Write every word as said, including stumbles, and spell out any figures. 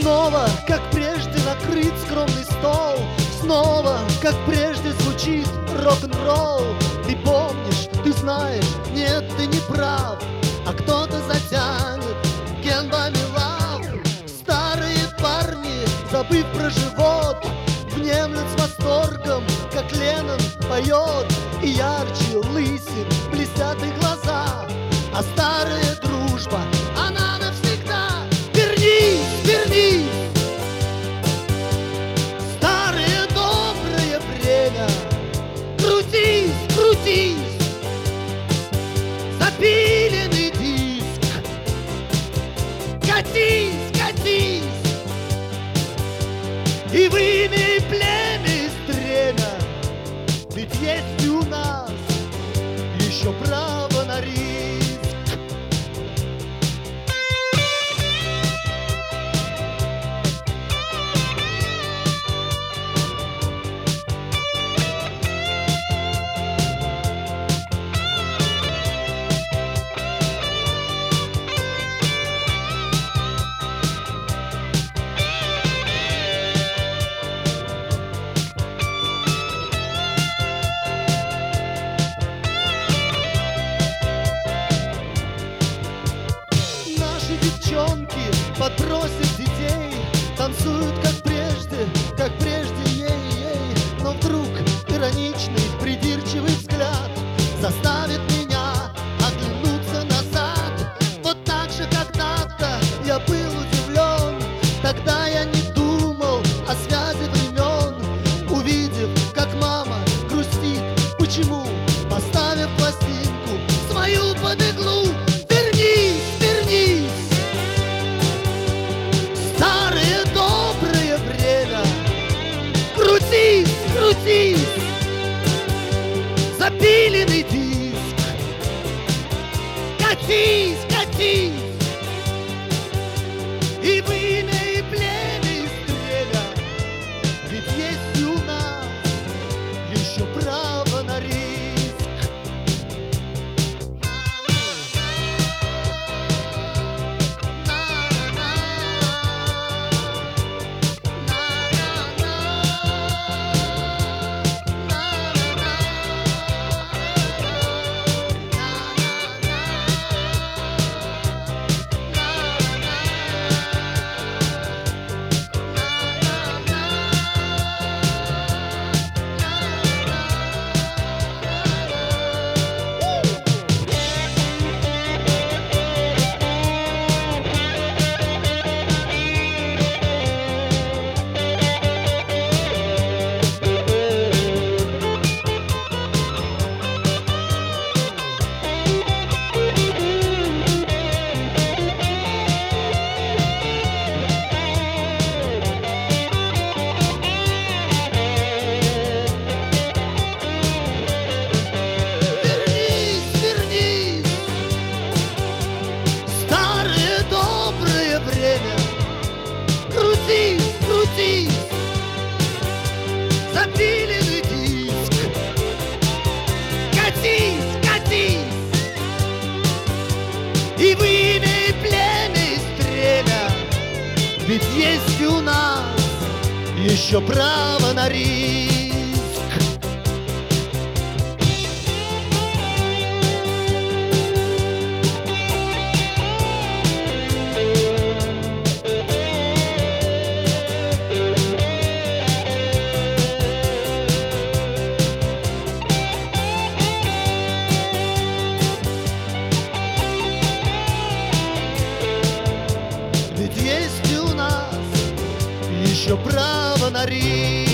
Снова, как прежде, накрыт скромный стол. Снова, как прежде, звучит рок-н-ролл. Ты помнишь, ты знаешь, нет, ты не прав, а кто-то затянет генбами лав. Старые парни, забыв про живот, внемлют с восторгом, как Леннон поет. И ярче лысин блестят их глаза, а старая дружба, она навсегда. Вернись, вернись, старое доброе время. Крутись, крутись, запиленный диск. Катись, катись, и вымей племя из стремя. Ведь есть у нас еще право на риск. Девчонки подбросят детей, танцуют как прежде, как прежде, ей-ей. Но вдруг ироничный, придирчивый взгляд заставит меня оглянуться назад. Вот так же когда-то я был удивлен, тогда я не думал о связи времен. Увидев, как мама грустит, почему, поставив пластинку свою под иглу. Вернись, вернись, старое доброе время. Крутись, крутись, запиленный диск. Катись, катись, и вымей племя из стремя. Ведь есть у нас еще право на риск. Крутись, крутись, запиленный диск. Катись, катись, и вымей племя из стремя. Ведь есть у нас еще право на риск. Ведь есть у нас еще право на риск.